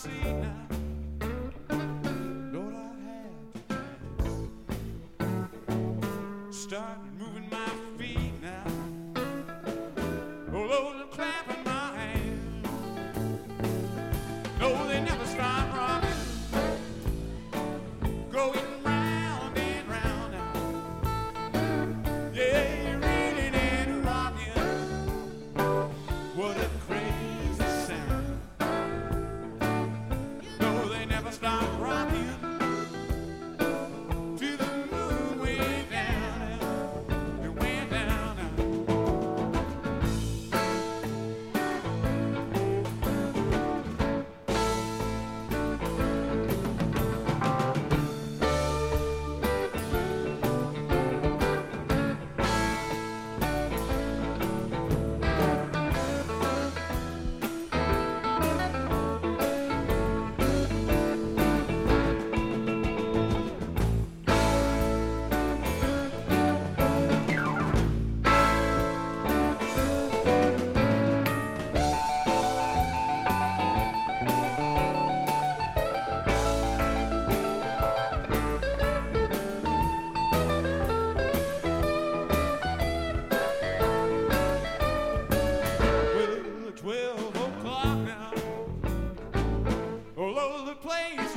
see now. Lord, I had to dance. Start moving my feet now. Oh, Lord, I'm clapping my hands. No, they never stop rocking. Going round and round now. Yeah, you're reading and rocking. What a crazy sound. No, they never stop rocking. To the moon way down now. It went down now. Well, 12 o'clock now. All over the place.